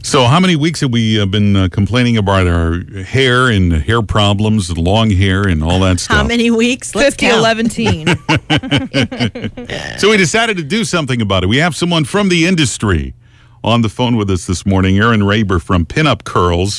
So how many weeks have we been complaining about our hair and hair problems, long hair and all that stuff? How many weeks? Let's 50, count. 11, teen. So we decided to do something about it. We have someone from the industry on the phone with us this morning. Erin Raber from Pinup Curls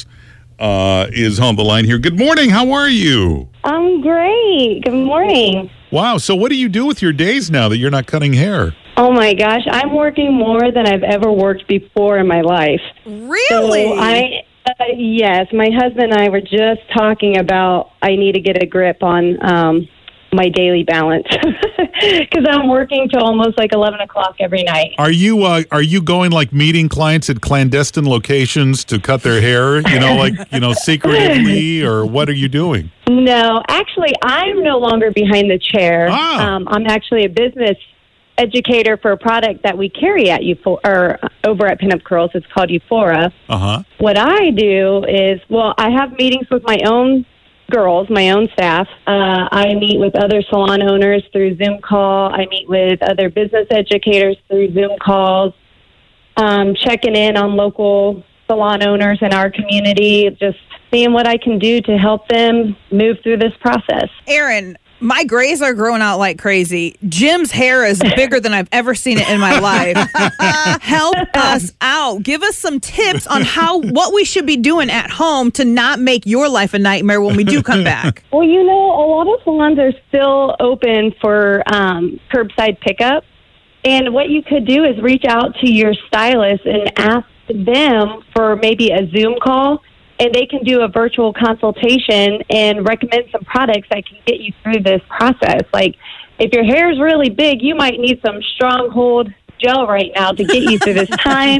is on the line here. Good morning. How are you? I'm great. Good morning. Wow. So what do you do with your days now that you're not cutting hair? Oh, my gosh. I'm working more than I've ever worked before in my life. Really? So yes, my husband and I were just talking about I need to get a grip on my daily balance because I'm working till almost like 11 o'clock every night. Are you going like meeting clients at clandestine locations to cut their hair, secretively, or what are you doing? No, actually, I'm no longer behind the chair. Ah. I'm actually a business educator for a product that we carry at over at Pinup Curls. It's called Euphora. Uh-huh. What I do is, I have meetings with my own girls, my own staff. I meet with other salon owners through Zoom call. I meet with other business educators through Zoom calls, checking in on local salon owners in our community, just seeing what I can do to help them move through this process. Erin, my grays are growing out like crazy. Jim's hair is bigger than I've ever seen it in my life. Help us out. Give us some tips on what we should be doing at home to not make your life a nightmare when we do come back. Well, a lot of salons are still open for curbside pickup. And what you could do is reach out to your stylist and ask them for maybe a Zoom call. And they can do a virtual consultation and recommend some products that can get you through this process. Like, if your hair is really big, you might need some Stronghold gel right now to get you through this time.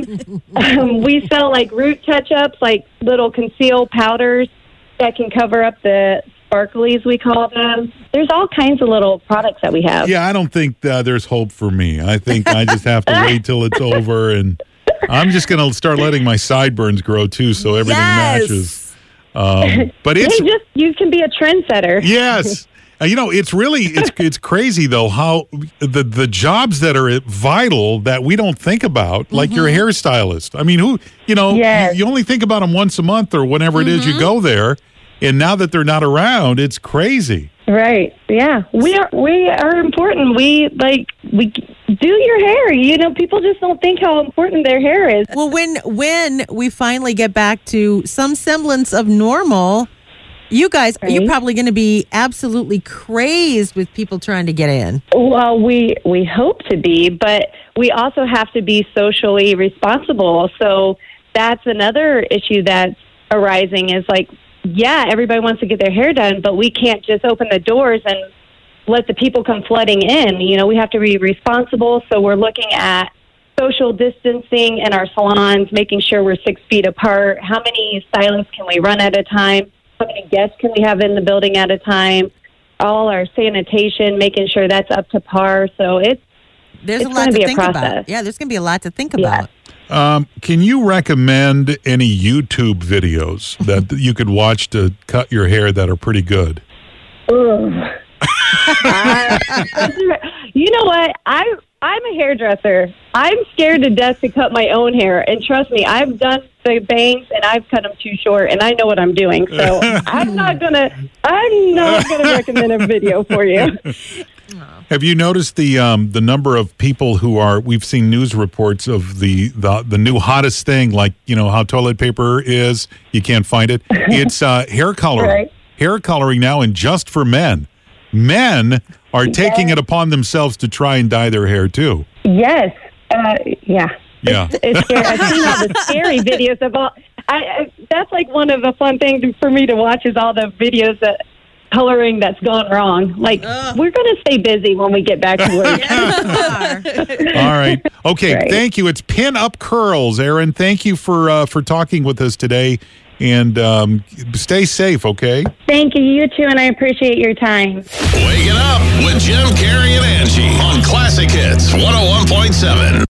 We sell, like, root touch-ups, like little conceal powders that can cover up the sparklies, we call them. There's all kinds of little products that we have. Yeah, I don't think there's hope for me. I think I just have to wait till it's over, and I'm just going to start letting my sideburns grow, too, so everything matches. But you can be a trendsetter. Yes. It's crazy, though, how the jobs that are vital that we don't think about, like your hairstylist. I mean, you only think about them once a month or whenever it is you go there. And now that they're not around, it's crazy. Right. Yeah. We are important. We do your hair. People just don't think how important their hair is. Well, when we finally get back to some semblance of normal, you guys, you're probably going to be absolutely crazed with people trying to get in. Well, we hope to be, but we also have to be socially responsible. So that's another issue that's arising is everybody wants to get their hair done, but we can't just open the doors and let the people come flooding in. We have to be responsible, so we're looking at social distancing in our salons, making sure we're 6 feet apart. How many stylists can we run at a time? How many guests can we have in the building at a time? All our sanitation, making sure that's up to par. So there's a lot to think about. Yeah, there's going to be a lot to think about. Can you recommend any YouTube videos that you could watch to cut your hair that are pretty good? You know what? I'm a hairdresser. I'm scared to death to cut my own hair. And trust me, I've done the bangs and I've cut them too short and I know what I'm doing. So I'm not gonna recommend a video for you. Have you noticed the number of people we've seen news reports of the new hottest thing, like, how toilet paper is, you can't find it. It's hair coloring. Right. Hair coloring now, and just for men. Men are taking it upon themselves to try and dye their hair too. Yes. Yeah. It's scary. I've seen all the scary videos of all. That's like one of the fun things for me to watch is all the videos that coloring that's gone wrong. We're going to stay busy when we get back to work. All right. Okay. Right. Thank you. It's Pinup Curls, Erin. Thank you for talking with us today, and stay safe. Okay. Thank you. You too, and I appreciate your time. Waking up with Jim, Carrie, and Angie on Classic Hits 101.7.